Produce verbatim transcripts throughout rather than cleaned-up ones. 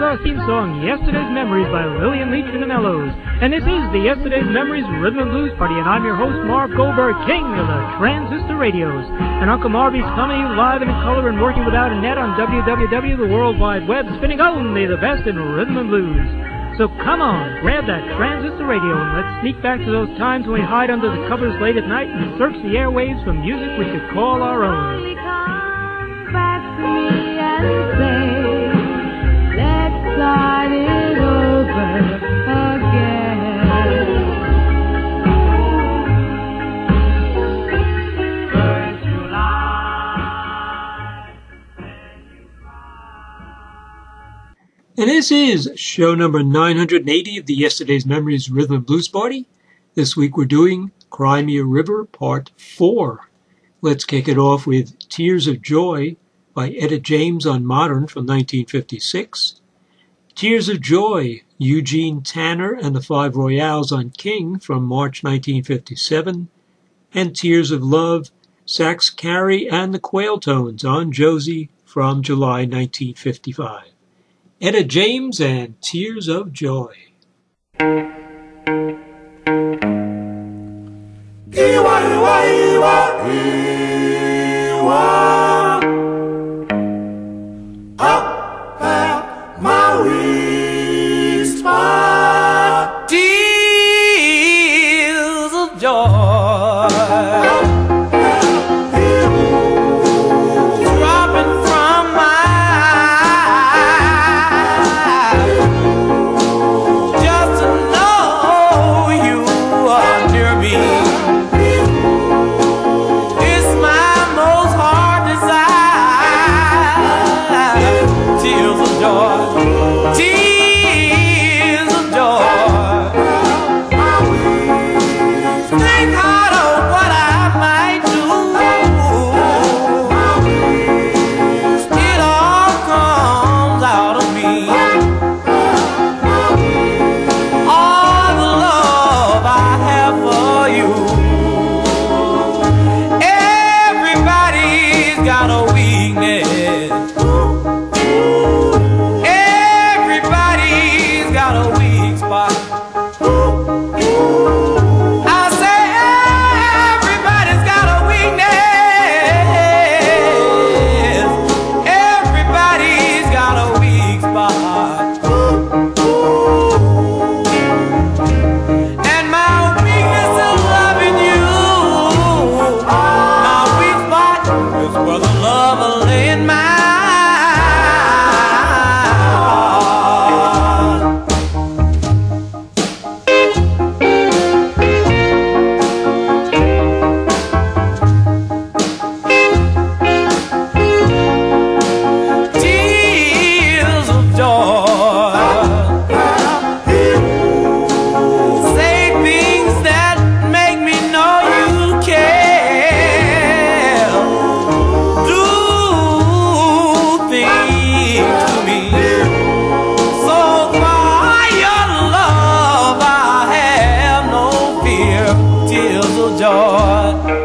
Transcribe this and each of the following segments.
our theme song, Yesterday's Memories by Lillian Leach and the Mellows. And this is the Yesterday's Memories Rhythm and Blues Party, and I'm your host, Marv Goldberg, king of the transistor radios. And Uncle Marvy's coming to you live and in color and working without a net on w w w dot the world wide web, spinning only the best in rhythm and blues. So come on, grab that transistor radio and let's sneak back to those times when we hide under the covers late at night and search the airwaves for music we could call our own. Come back to me and say, let's start it over again. First July, And this is show number nine hundred eighty of the Yesterday's Memories Rhythm and Blues Party. This week we're doing Cry Me a River Part four. Let's kick it off with Tears of Joy by Etta James on Modern from nineteen fifty-six. Tears of Joy, Eugene Tanner and the Five Royales on King from March nineteen fifty-seven. And Tears of Love, Sax Carey and the Quail Tones on Josie from July nineteen fifty-five. Etta James and Tears of Joy. Up at my weak spot, tears of joy dropping from my eyes, just to know you are near me. It's my most heart desire. Tears of joy, tears of joy. Think hard of what I might do. It all comes out of me. All the love I have for you. Everybody's got a weakness. Everybody's got a weak spot. I say everybody's got a weakness. Everybody's got a weak spot. And my weakness is loving you. My weak spot is where the love will lay in my heart. Tears of joy. Say things that make me know you care. Do things to me. So for your love I have no fear. Tears of joy.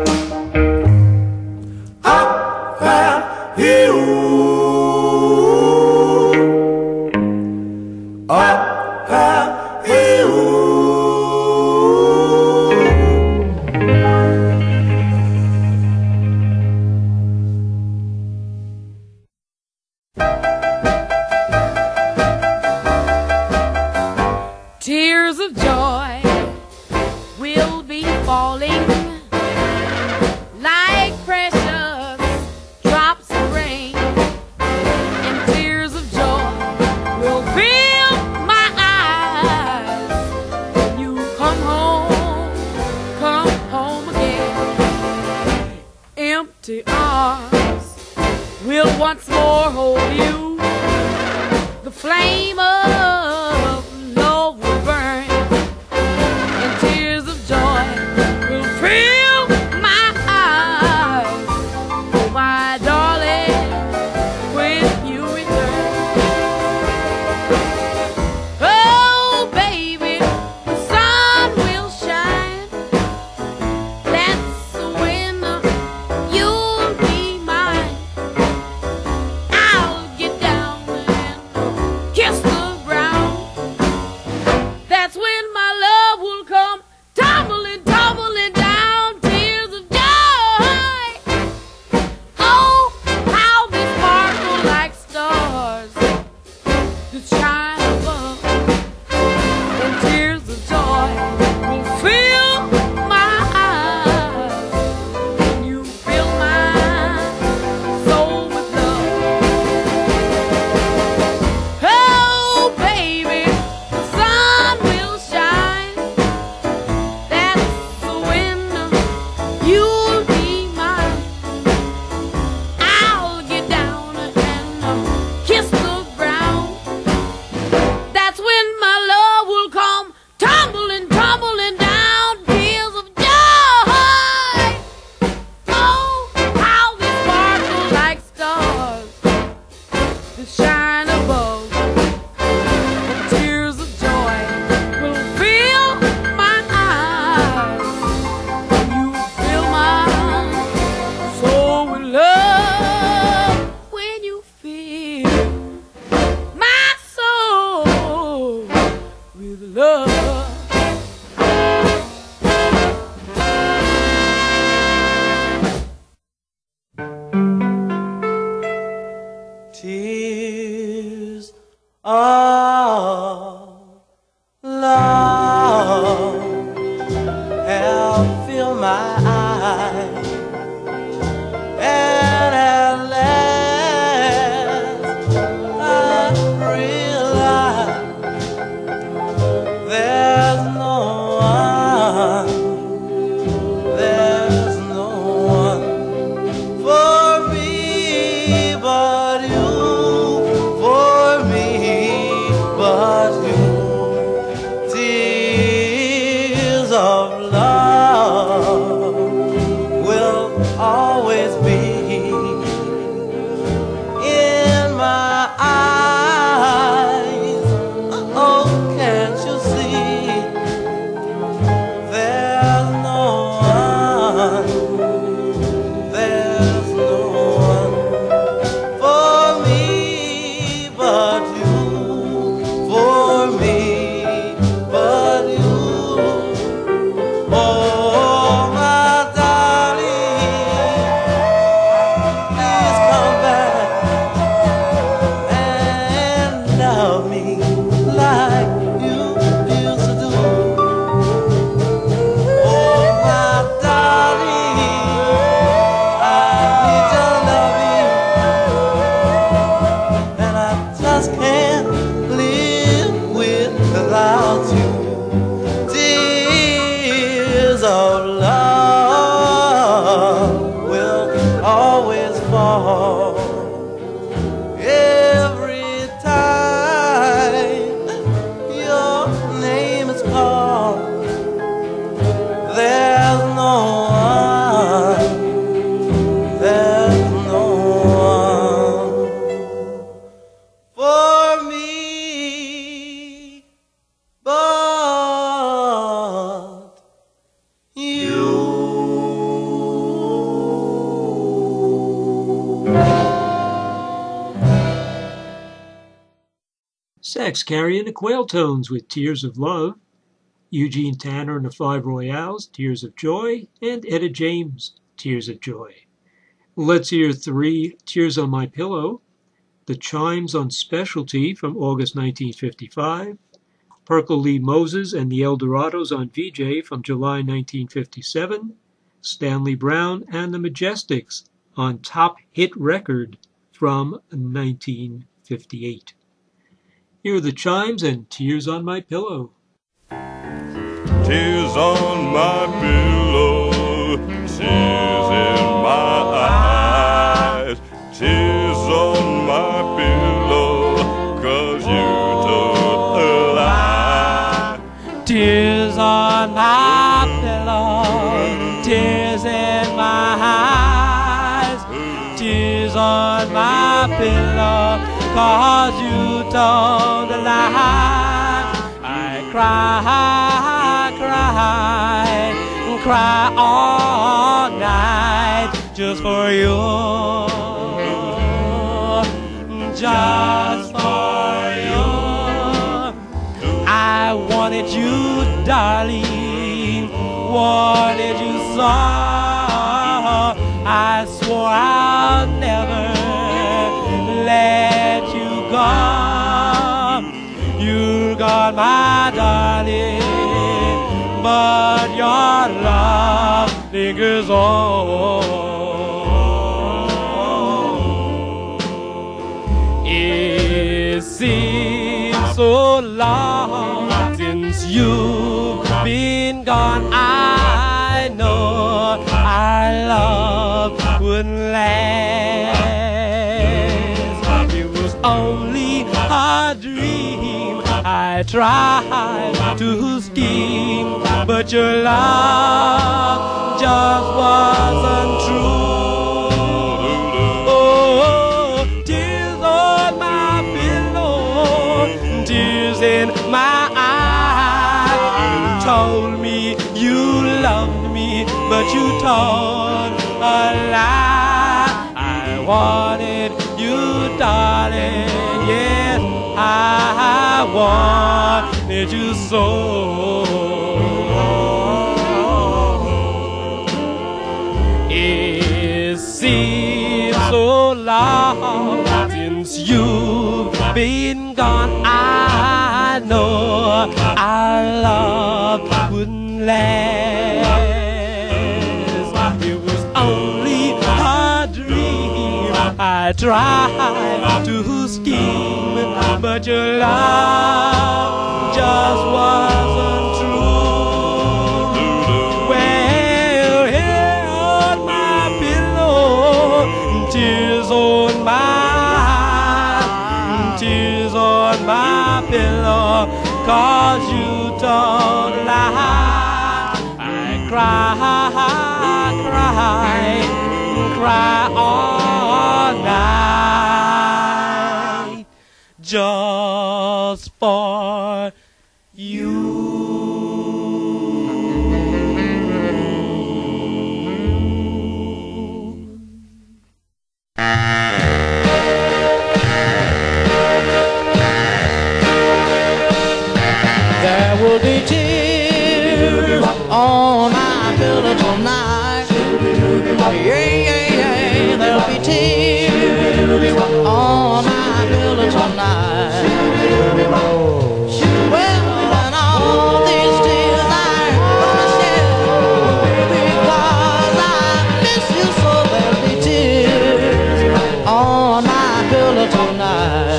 Up at you. Up at you. Tears of joy will be falling like precious drops of rain, and tears of joy will fill my eyes when you come home, come home again. Empty arms will once more hold you. The flame of love will burn, and tears of joy will fill into my eyes, and at last I realize there's no one, there's no one for me but you, for me but you. Tears of love will always be in my eyes. Oh, can't you see? There's no one, there's no one for me but you, for me but you. Oh, my darling, please come back and love me like you used to do. Oh, my darling, I need to love you, and I just can't live without you. Tears of love will always fall every time your name is called. There's no one, there's no one for me but you. Sax Carrier and the Quail Tones with Tears of Love, Eugene Tanner and the Five Royales, Tears of Joy, and Etta James, Tears of Joy. Let's hear three Tears on My Pillow, The Chimes on Specialty from August nineteen fifty-five, Perkle Lee Moses and the Eldorados on V J from July nineteen fifty-seven, Stanley Brown and the Majestics on Top Hit Record from nineteen fifty-eight. Here are the Chimes and Tears on My Pillow. Tears on my pillow, tears in my eyes, tears on my pillow, 'cause you told a lie. Tears on my pillow, tears in my eyes, tears on my pillow, 'cause you told a lie. I cry, cry, cry all night just for you, just for you. I wanted you, darling, wanted you so. I swore I'll never let you go. You got my darling, but your love lingers on. It seems so long since you've been gone. I know our love wouldn't last. It was only a dream. I tried to scheme, but your love just wasn't true. Oh, tears on my pillow, tears in my eyes. You told me you loved me, but you told a lie. I wanted you, darling, yes, I wanted you so. It seems so long since you've been gone. I know our love wouldn't last. I tried to scheme, but your love just wasn't true. Well, here on my pillow, tears on my, tears on my pillow, 'cause you don't lie. I cry, cry, cry all night just for you. There will be tears on my pillow tonight. Yeah, yeah, yeah. There'll be tears on my pillow tonight. Well, and all these tears I'm gonna shed because I miss you so. There'll be tears on my pillow tonight.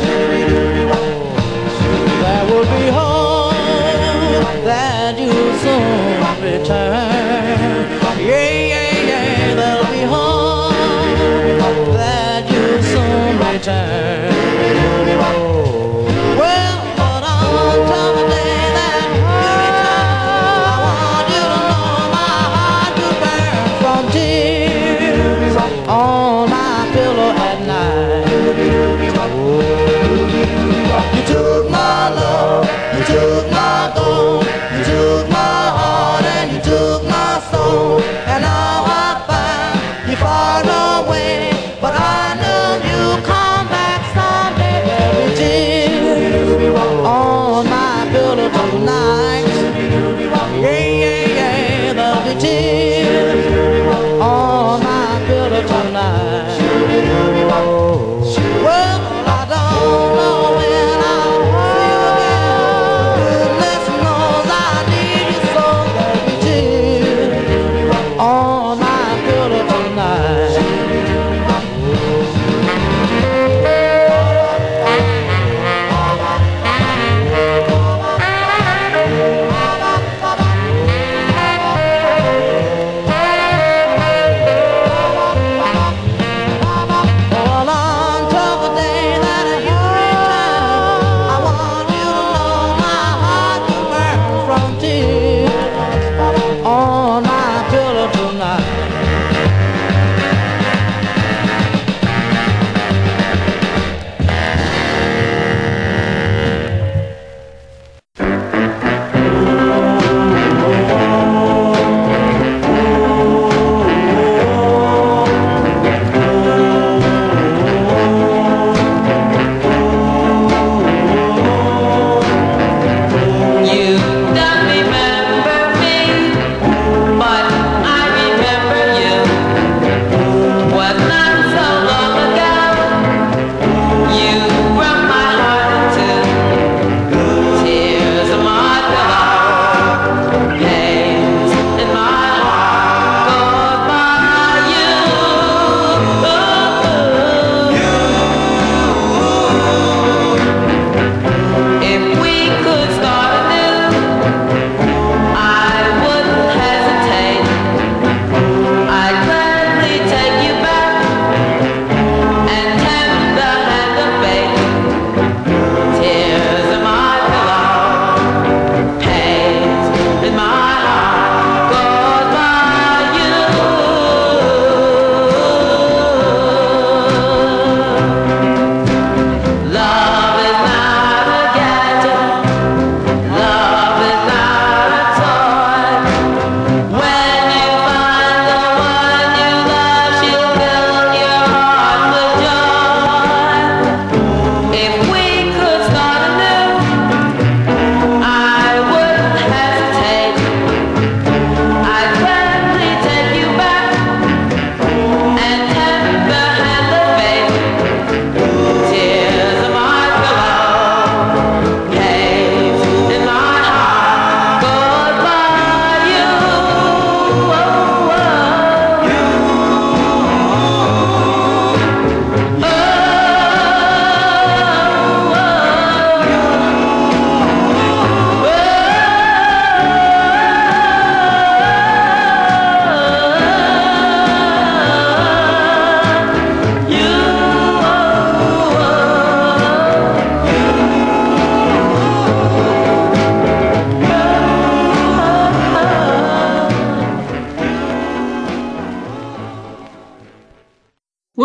There will be hope that you'll soon return. Yeah, yeah, yeah, there'll be hope that you'll soon return. Well, but until the day that you return, I want you to know my heart will burn from tears on my pillow at night. You took my love, you took my gold, you took my heart, and you took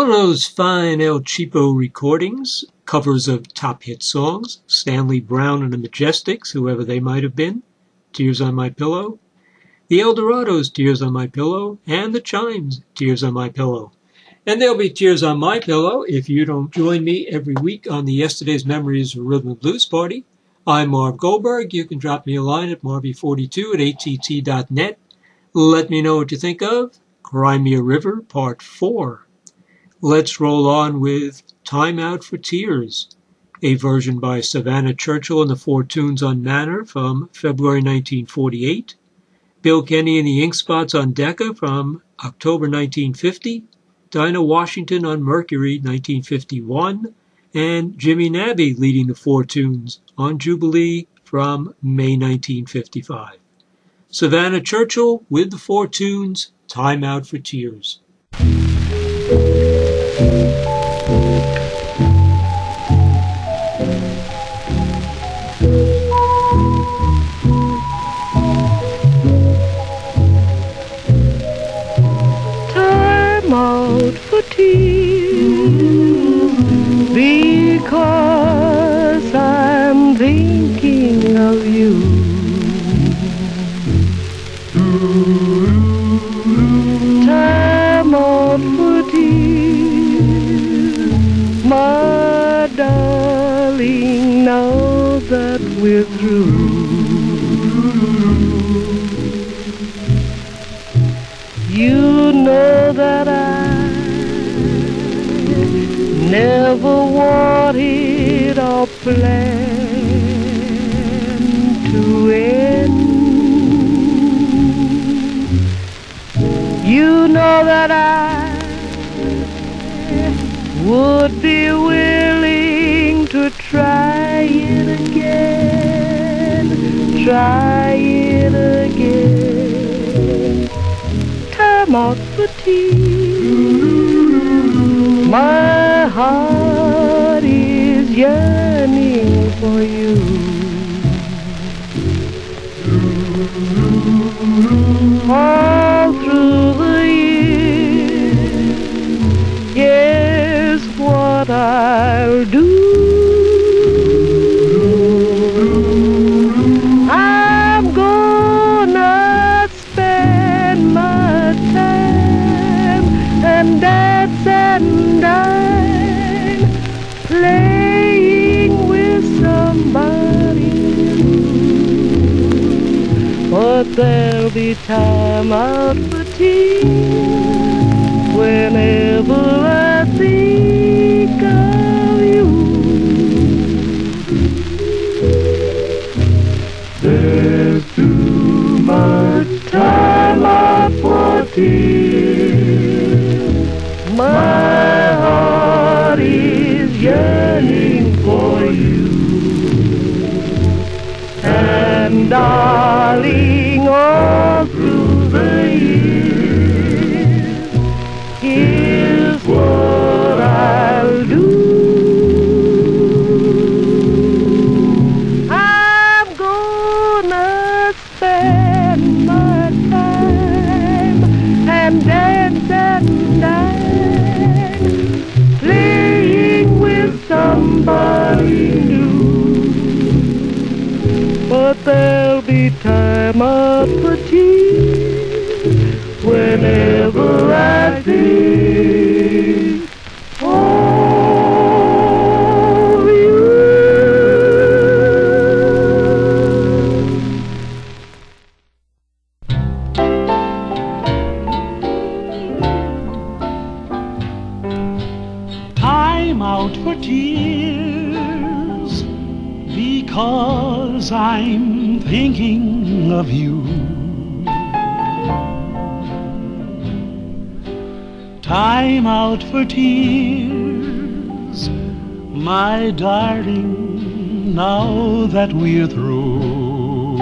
One of those fine El Cheapo recordings, covers of top hit songs, Stanley Brown and the Majestics, whoever they might have been, Tears on My Pillow, the Eldorados, Tears on My Pillow, and the Chimes, Tears on My Pillow. And there'll be Tears on My Pillow if you don't join me every week on the Yesterday's Memories Rhythm and Blues Party. I'm Marv Goldberg. You can drop me a line at marvy forty-two at A T T dot net. Let me know what you think of Cry Me a River, Part four. Let's roll on with Time Out for Tears, a version by Savannah Churchill and the Four Tunes on Manor from February nineteen forty-eight, Bill Kenny and the Ink Spots on Decca from October nineteen fifty, Dinah Washington on Mercury nineteen fifty-one, and Jimmy Nabby leading the Four Tunes on Jubilee from May nineteen fifty-five. Savannah Churchill with the Four Tunes, Time Out for Tears. Time out for tears, because I'm thinking of you. Time out for tears, my darling, now that we're through. You know that I never wanted our plan to end. You know that I would be willing to try it again, try it again. Time out for tears, my heart is yearning for you. All through the years, yes, what I'll do, I'm gonna spend my time and dance and dine, playing with somebody new. But there'll be time out for tears whenever I think of you. There's too much time out for tears. My heart is yearning for you. And darling, all through the years, here's what I'll do. I'm gonna spend my time and dance and dine, playing with somebody new. But there'll be time out for tears whenever I think of you. Time out for tears, because I'm thinking of you. Time out for tears, my darling, now that we're through.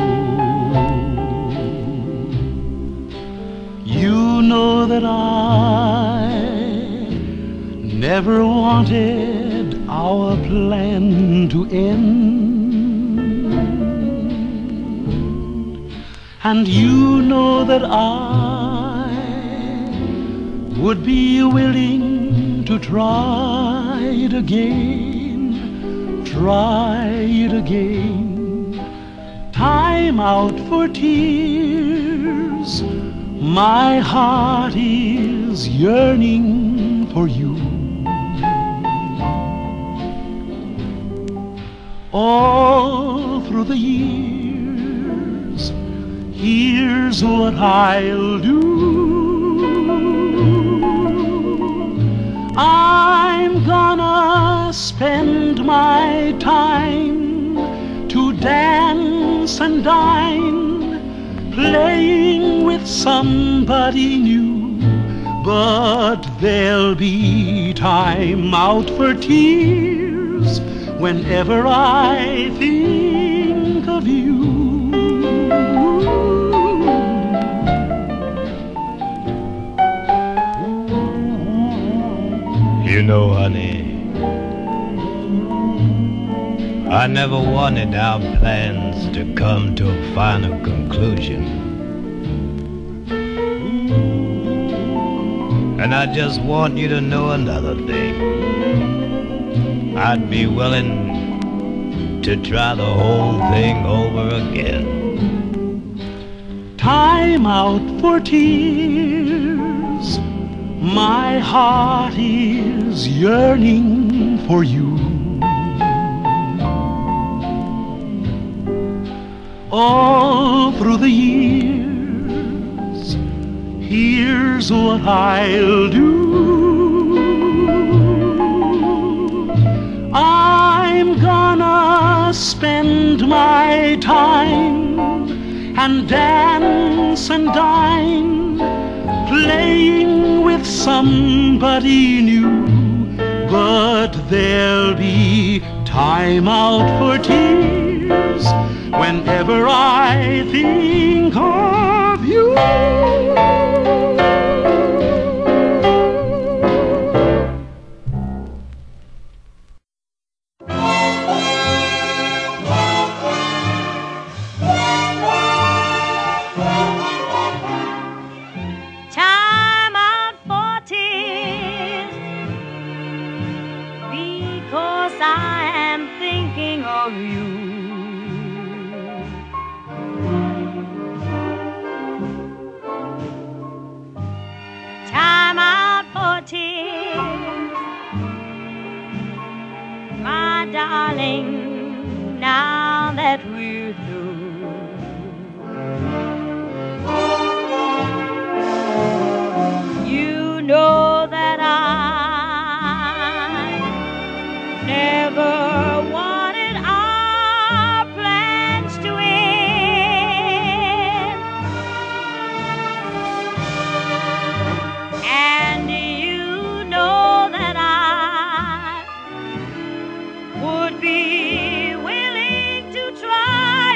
You know that I never wanted our plan to end. And you know that I would be willing to try it again, try it again. Time out for tears. My heart is yearning for you. All through the years, here's what I'll do. I'm gonna spend my time to dance and dine, playing with somebody new. But there'll be time out for tears whenever I think of you. You know, honey, I never wanted our plans to come to a final conclusion. And I just want you to know another thing. I'd be willing to try the whole thing over again. Time out for tears. My heart is yearning for you. All through the years, here's what I'll do. I'm gonna spend my time and dance and dine, playing with somebody new. But there'll be time out for tears whenever I think of you. Time out for tears, because I am thinking of you. Time out for tears, my darling, now that we're through. You know that I never wanted our plans to end. And you know that I would be willing to try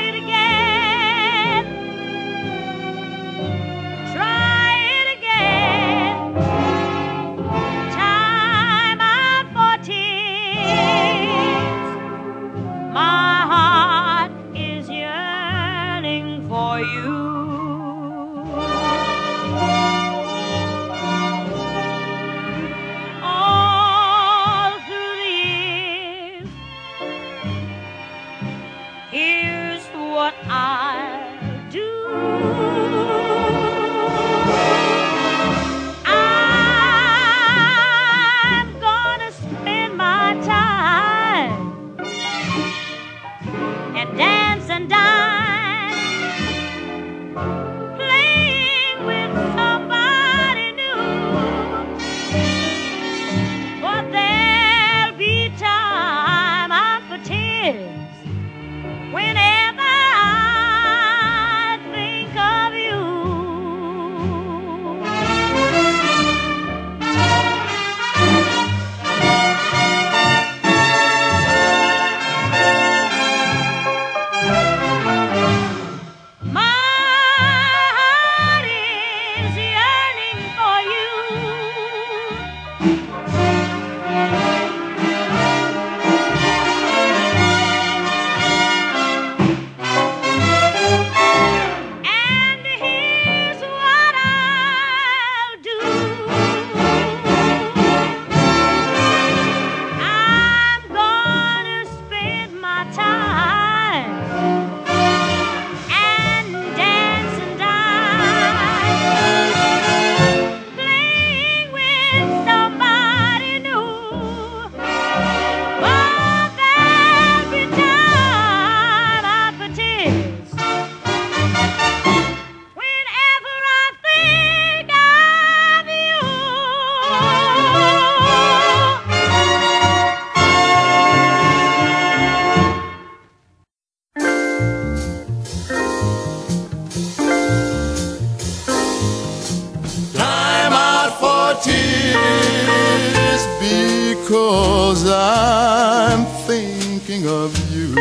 because I'm thinking of you.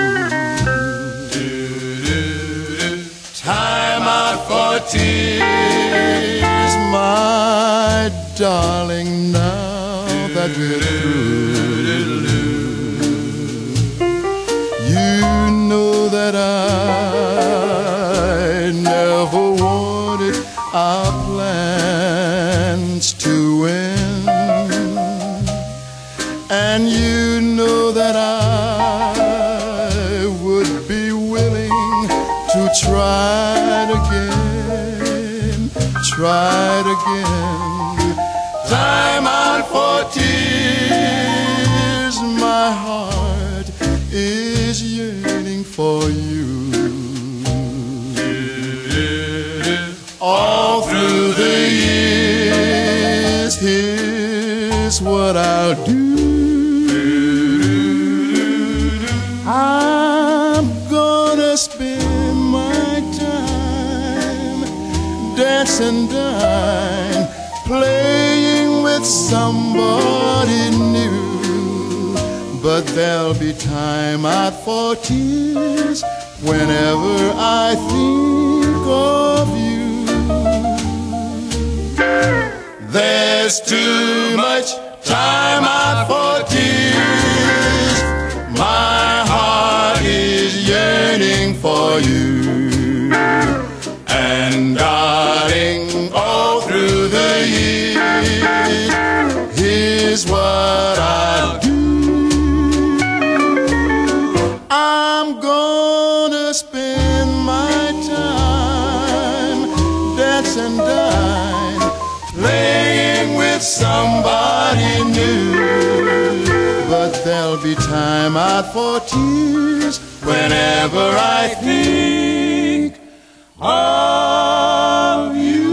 Time out for tears, my darling, now that we're through. You know that I never wanted our plans to end, and you know that I would be willing to try it again, try it again. Time out for tears, my heart is yearning for you. All through the years, here's what I'll do. I'm gonna spend my time dance and dine, playing with somebody new. But there'll be time out for tears whenever I think of you. There's too much time out for tears. My heart is yearning for you. And darling, all through the years, here's what I'll do. I'm gonna spend my time dance and dine, playing with somebody new. But there'll be time out for tears whenever I think of you.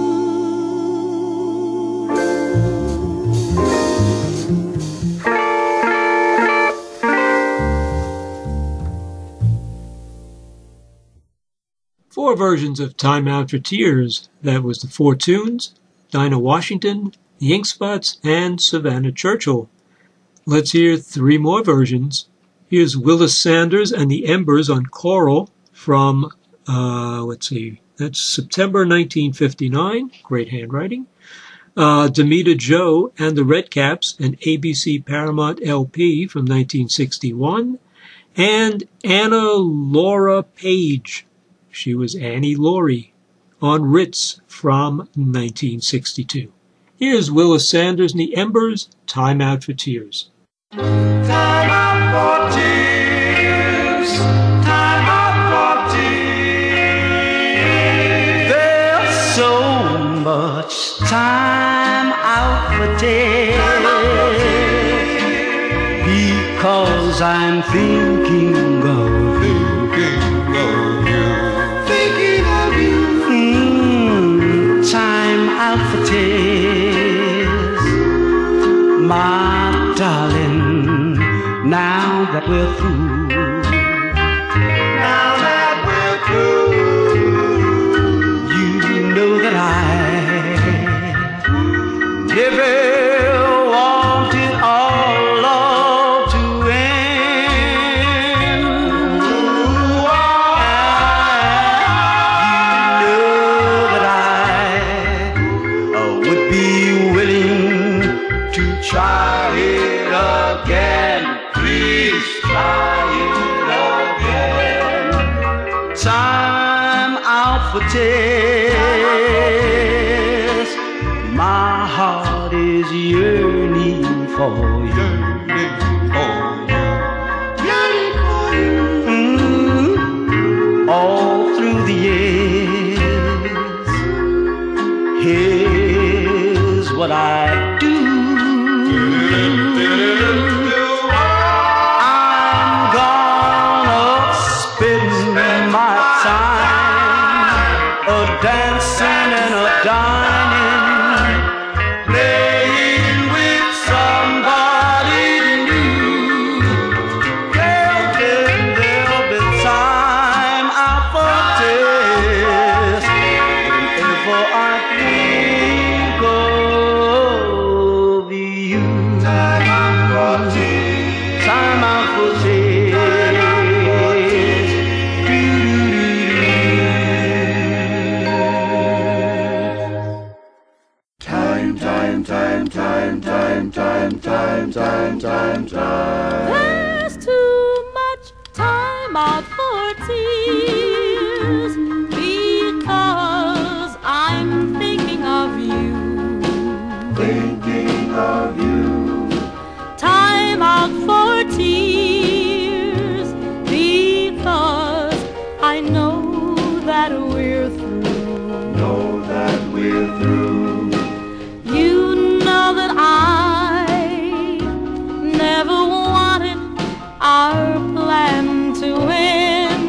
Four versions of Time Out for Tears. That was the Four Tunes, Dinah Washington, the Ink Spots, and Savannah Churchill. Let's hear three more versions. Here's Willis Sanders and the Embers on Choral from, uh, let's see, that's September nineteen fifty-nine. Great handwriting. Uh, Demita Joe and the Redcaps, an A B C Paramount L P from nineteen sixty-one. And Anna Laura Page. She was Annie Laurie on Ritz from nineteen sixty-two. Here's Willis Sanders and the Embers, Time Out for Tears. Time out for tears, time out for tears. There's so much time out for tears, because I'm thinking of you, thinking of you, thinking of you. Mm, time out for tears, my darling. Now that we're through, now that we're through, you know that I never wanted our love to end. You know that I would be willing to try it again. Please try it again. Time out for tears. My heart is yearning for you. Yearning for you. Mm-hmm. All through the years, here's what I do. Dancing and a dining, playing with somebody new. There'll be, there'll be time out for tears whenever I think of you. time, time, time, time, time, time. There's too much time out for tears because I'm thinking of you. Thinking of you. Time out for tears because I know that we're through. Know that we're through. You know that I never wanted our plan to end.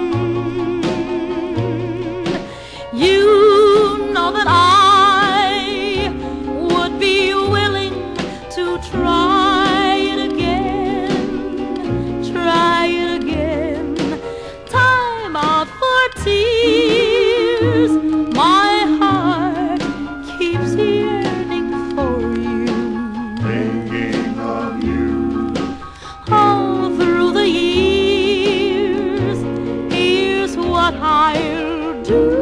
You know that I would be willing to try it again, try it again. Time out for tears. My heart keeps yearning for you. Thinking of you. All through the years, here's what I'll do.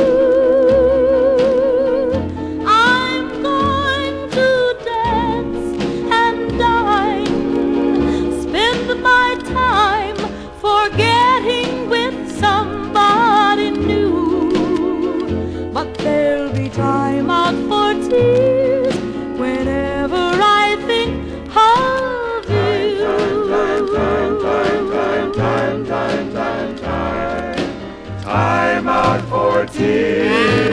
I'm going to dance and dine, spend my time forgetting with somebody new. But there'll be time out for tears whenever I think of you. Time, time, time, time, time, time, time. Time out for tears.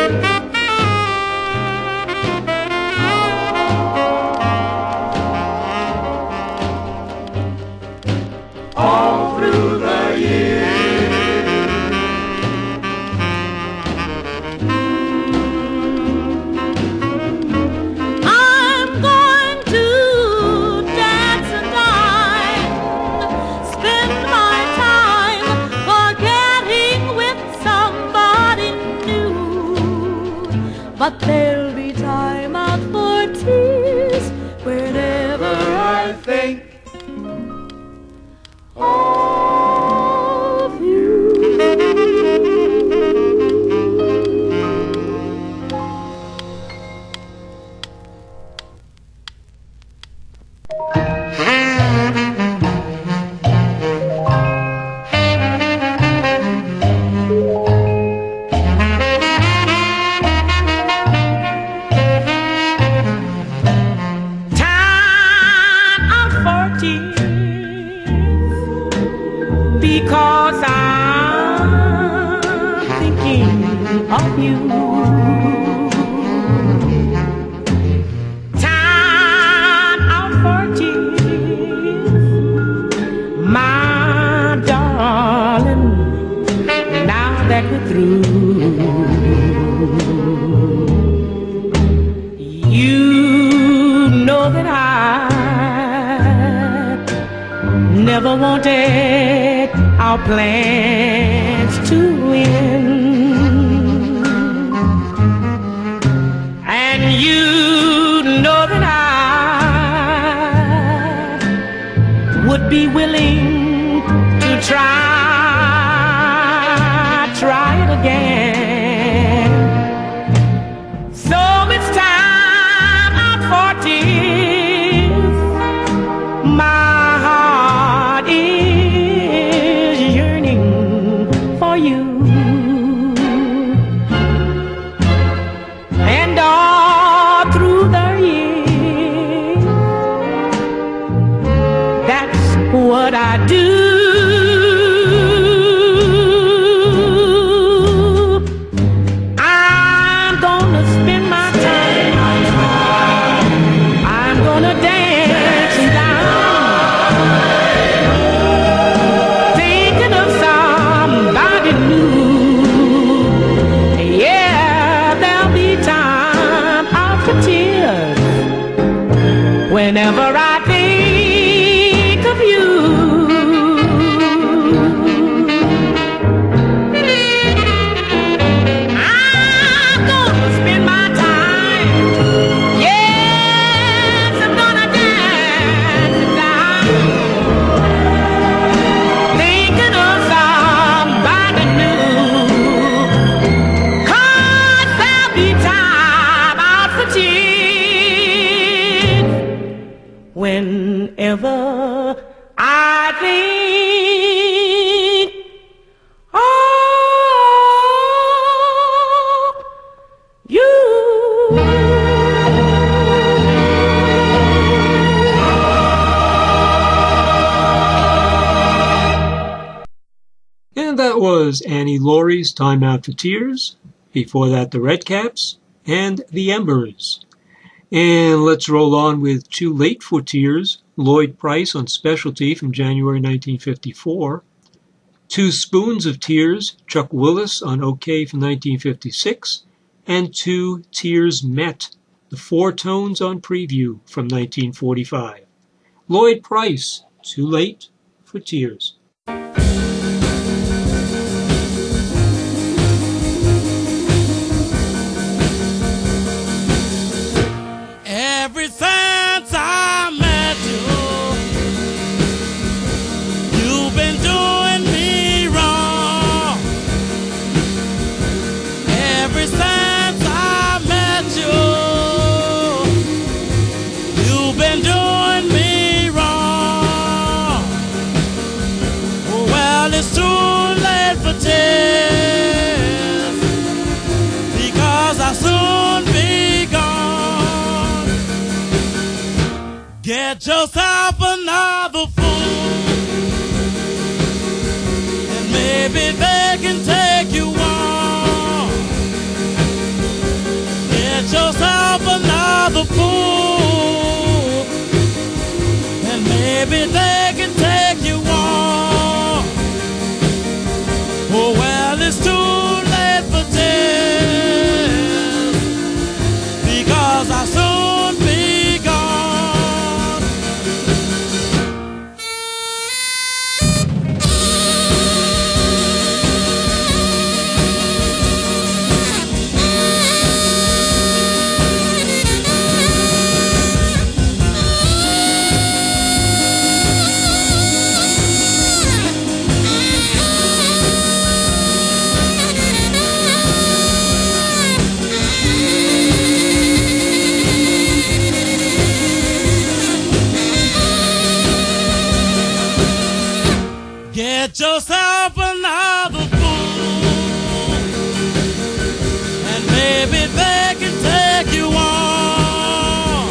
All through the years. I'm going to dance and dine, spend my time forgetting with somebody new. But there'll be time out for tears whenever I think of you. Time out for tears because I'm thinking of you. Time out for tears, my darling, now that we're through. You know that I never wanted our plans to end. And you know that I would be willing to try, try it again. So it's time out for tears. My heart is yearning for you. And all through the years, that's what I do. I'm gonna spend my time, I'm gonna dance and dine, thinking of somebody new. Yeah, there'll be time out for tears whenever I think of you. I'm gonna spend my was Annie Laurie's Time Out for Tears. Before that, the Redcaps and the Embers. And let's roll on with Too Late for Tears, Lloyd Price on Specialty from January nineteen fifty-four. Two Spoons of Tears, Chuck Willis on OK from nineteen fifty-six. And Two Tears Met, the Four Tones on Preview from nineteen forty-five. Lloyd Price, Too Late for Tears. Ever since I met you, you've been doing me wrong. Ever since I met you, you've been doing me wrong. Oh, well, it's too late for tears, because I'll soon be gone. Get yourself another fool, and maybe they can take you on. Get yourself another fool, and maybe they can take you on. Oh, well, it's too late for tears, because I'll soon be gone. Get yourself another fool, and maybe they can take you on.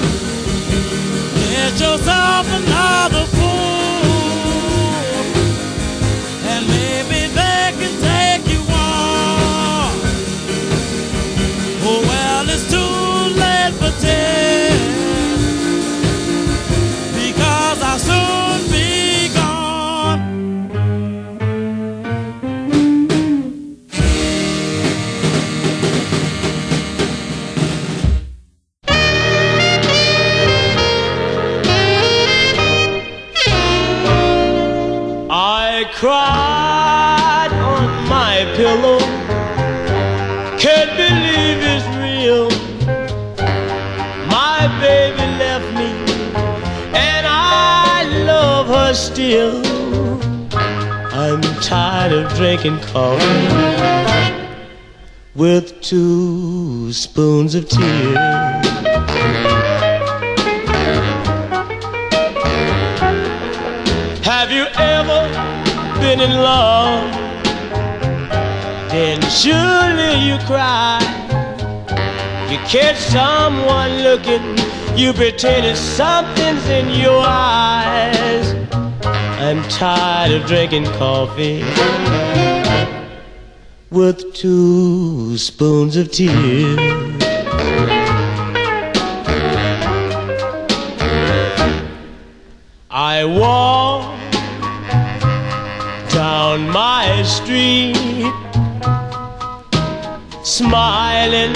Get yourself another fool, and maybe they can take you on. Oh, well, it's too late for tears, because I'll soon be gone. I cried on my pillow, can't believe it's real. My baby left me, and I love her still. I'm tired of drinking coffee with two spoons of tears. Have you ever been in love? Then surely you cry. You catch someone looking, you pretend something's in your eyes. I'm tired of drinking coffee with two spoons of tears. I walk down my street, smiling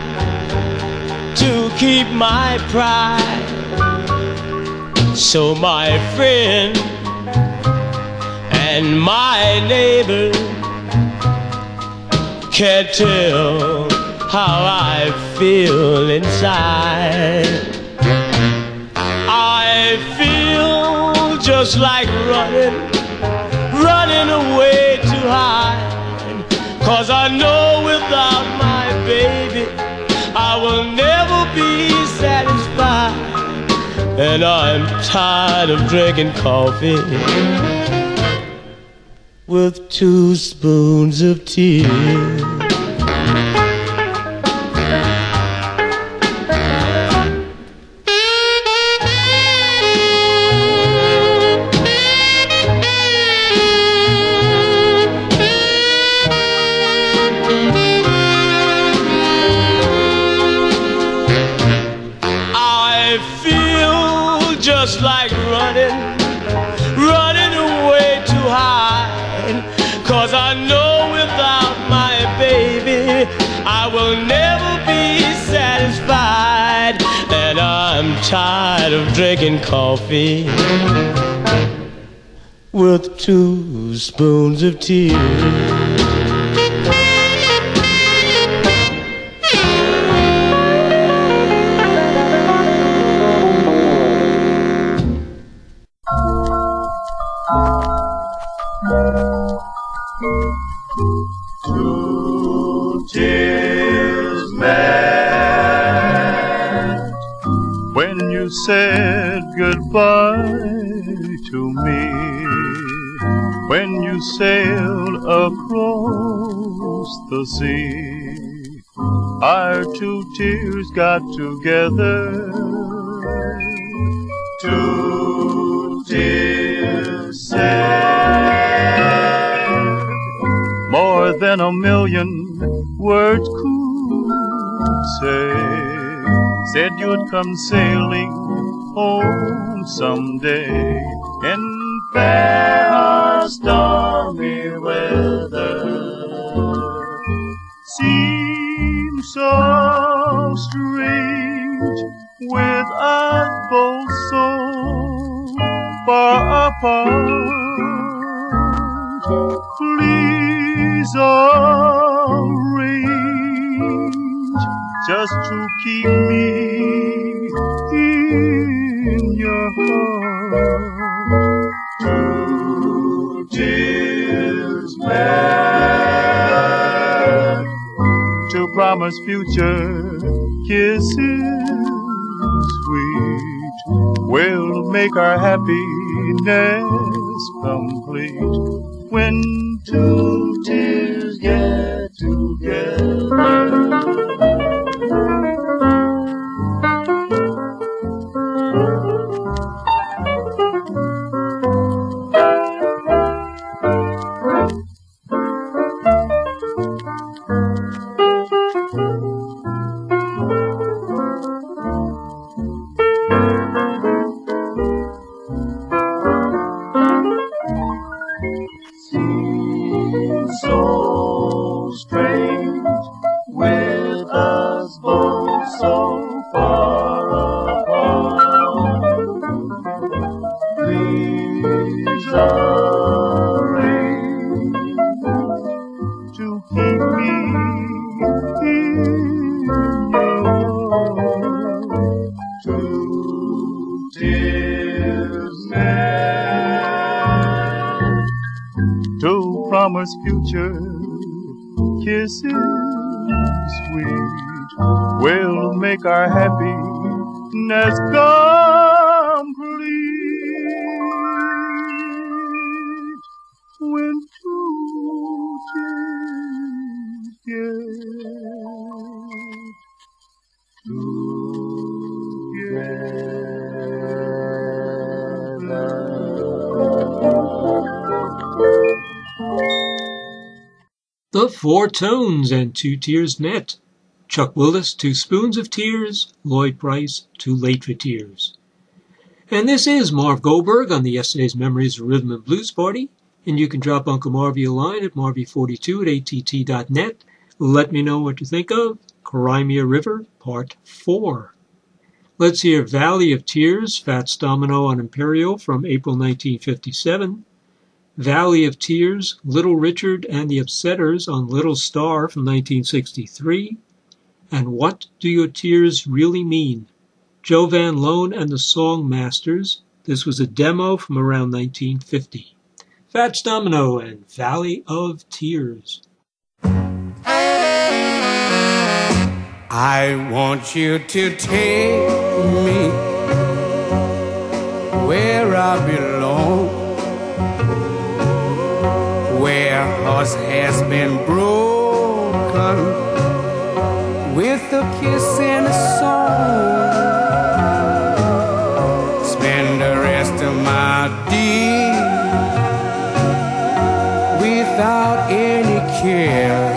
to keep my pride, so my friend and my neighbor can't tell how I feel inside. I feel just like running, running away to hide, 'cause I know without my baby I will never be satisfied. And I'm tired of drinking coffee with two spoons of tears. will never be satisfied, and I'm tired of drinking coffee with two spoons of tea. Two tears met when you said goodbye to me, when you sailed across the sea. Our two tears got together, two tears said more than a million words could say. Said you'd come sailing home someday in fair stormy weather. Seems so strange with us both so far apart. Please arrange just to keep me in your heart. Two tears met to promise future kisses sweet. We'll make our happiness complete when two tears get together. So strange with us both so far apart. Please arrange to keep me in your heart. Two tears met to promise future kisses sweet. We'll make our happiness complete when two tears The Four Tones and Two Tears Met. Chuck Willis, Two Spoons of Tears. Lloyd Price, Too Late for Tears. And this is Marv Goldberg on the Yesterday's Memories Rhythm and Blues Party. And you can drop Uncle Marvy a line at marvy forty-two at A T T dot net. Let me know what you think of Crimea River, Part four. Let's hear Valley of Tears, Fats Domino on Imperial from April nineteen fifty-seven. Valley of Tears, Little Richard and the Upsetters on Little Star from nineteen sixty-three. And What Do Your Tears Really Mean? Joe Van Loan and the Songmasters. This was a demo from around nineteen fifty. Fats Domino and Valley of Tears. I want you to take me where I belong, where us has been broken with a kiss and a song. Spend the rest of my days without any care.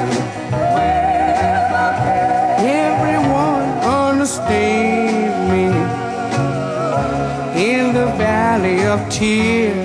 Everyone understands me in the valley of tears.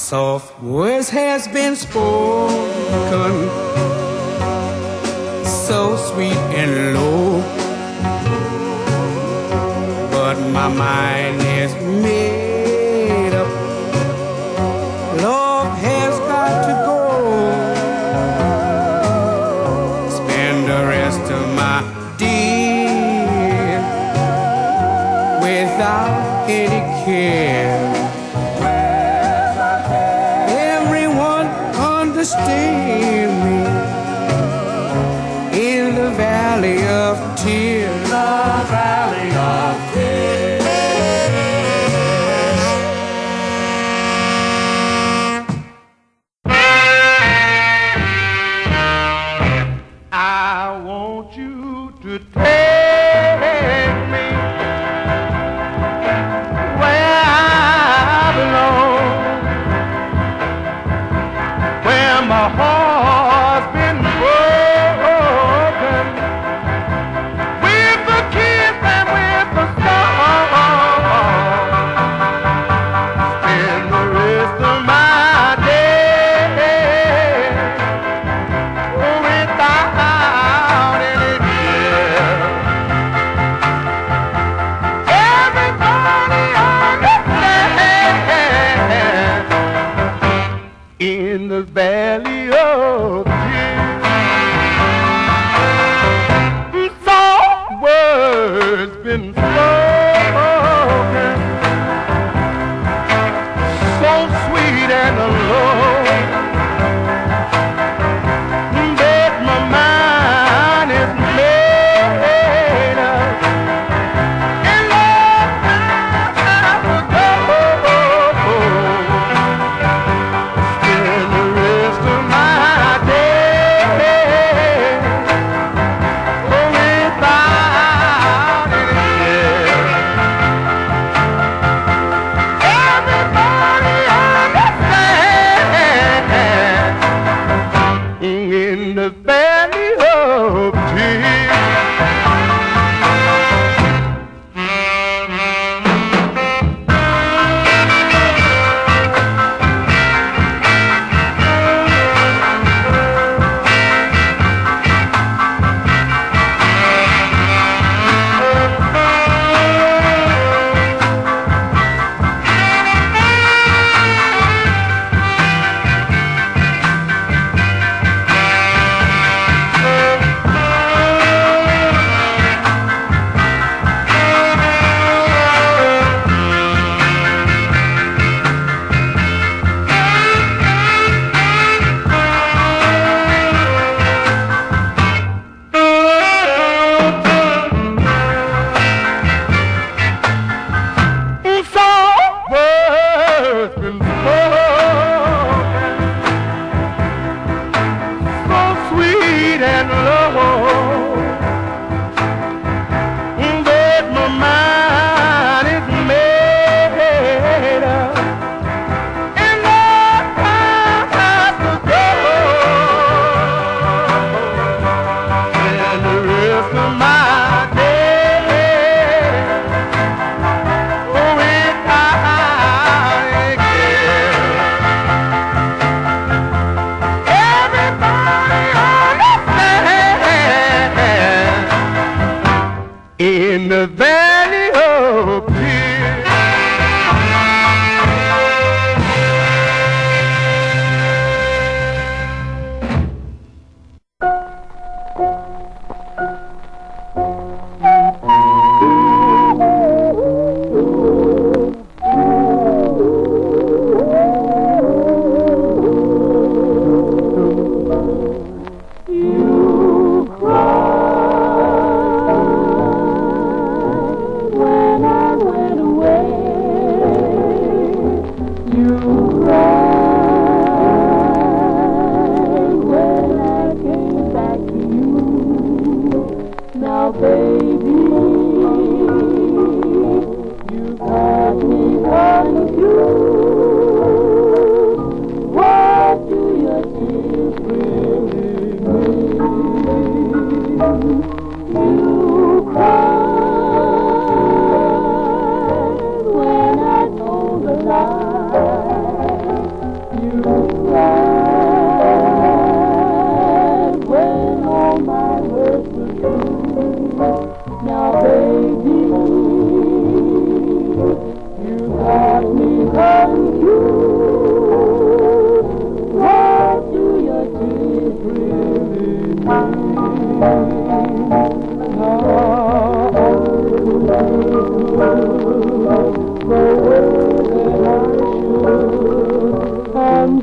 Soft words has been spoken, so sweet and low, but my mind is made up. Love has got to go. Spend the rest of my days without any care. Everyone understand me in the valley of tears. The valley of tears. I want you to take me where I belong, where my heart's been broken, with the kiss and with the song. Spend the rest of my days without any fear. Everybody understands in the valley of tears. Soft words been spoken, so sweet and alone, that my mind is made up. And long time ago, spend the rest of my days without any care. Everybody understands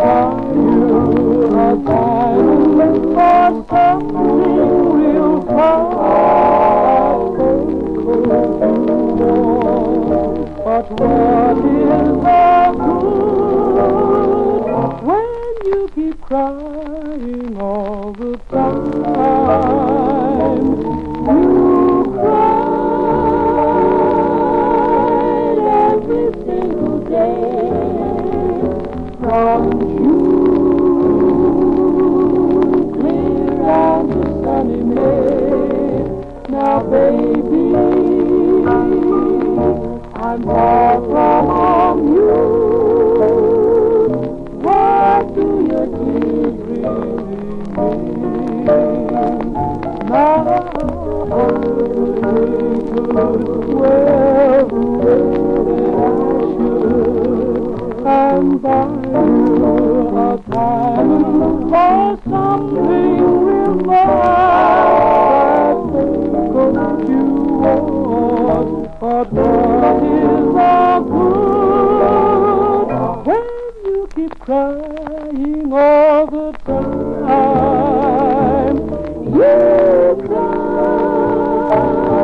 buy you a diamond or something real fine. But what is the good when you keep crying all the time? You cried every single day from June clear on to sunny May. Now, baby, I'm far from you. What do your tears really mean? Now I really could wear the way that I should and buy you a diamond or something real nice that you want. But what is the good when you keep crying all the time? You cry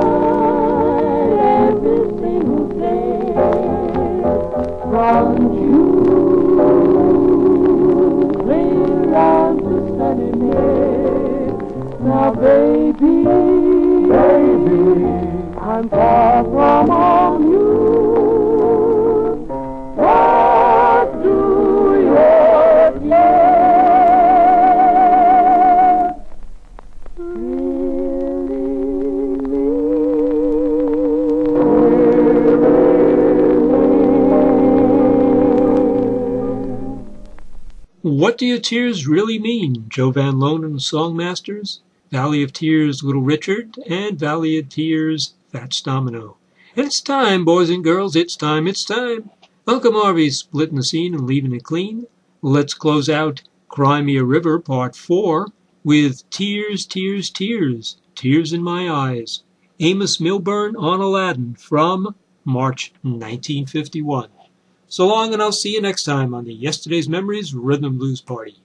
every single day from June clear on to sunny May. Now, baby, baby, I'm far from on you. What do your tears really mean? What do your tears really mean? Joe Van Loan and the Songmasters, Valley of Tears, Little Richard, and Valley of Tears, Fats Domino. And it's time, boys and girls, it's time, it's time. Uncle Marvy's splitting the scene and leaving it clean. Let's close out Cry Me a River Part four with Tears, Tears, Tears, Tears in My Eyes. Amos Milburn on Aladdin from March nineteen fifty-one. So long, and I'll see you next time on the Yesterday's Memories Rhythm and Blues Party.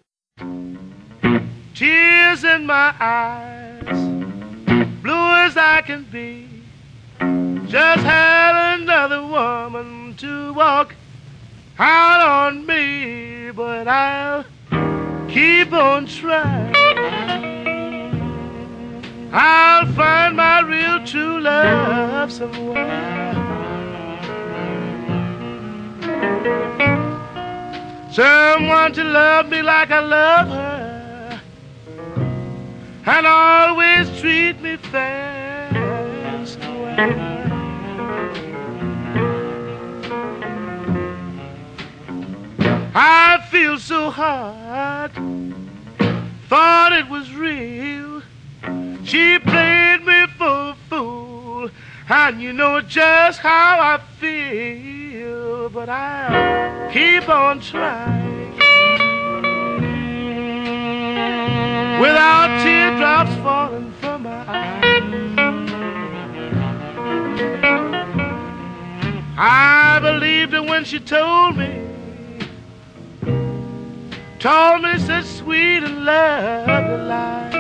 Tears in my eyes, blue as I can be. Just had another woman to walk out on me, but I'll keep on trying. I'll find my real true love somewhere. Someone to love me like I love her, and always treat me fair and square. I feel so hard, thought it was real. She played me for a fool, and you know just how I feel. But I'll keep on trying, without teardrops falling from my eyes. I believed her when she told me, told me such sweet and lovely lies.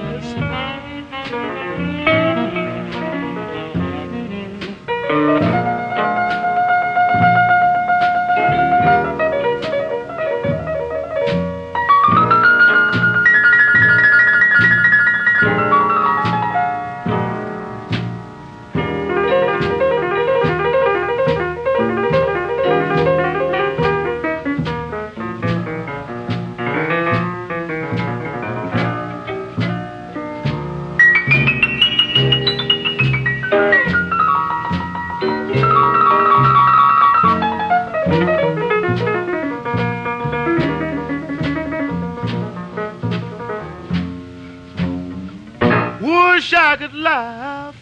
Wish I could laugh,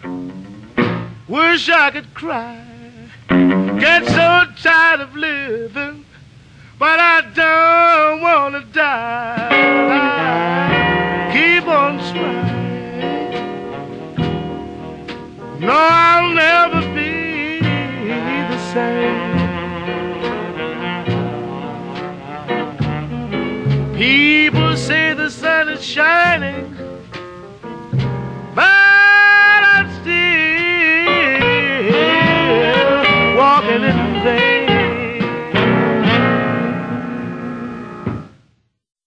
wish I could cry, get so tired of living, but I don't want to die. Keep on trying, no, I'll never be the same. People say the sun is shining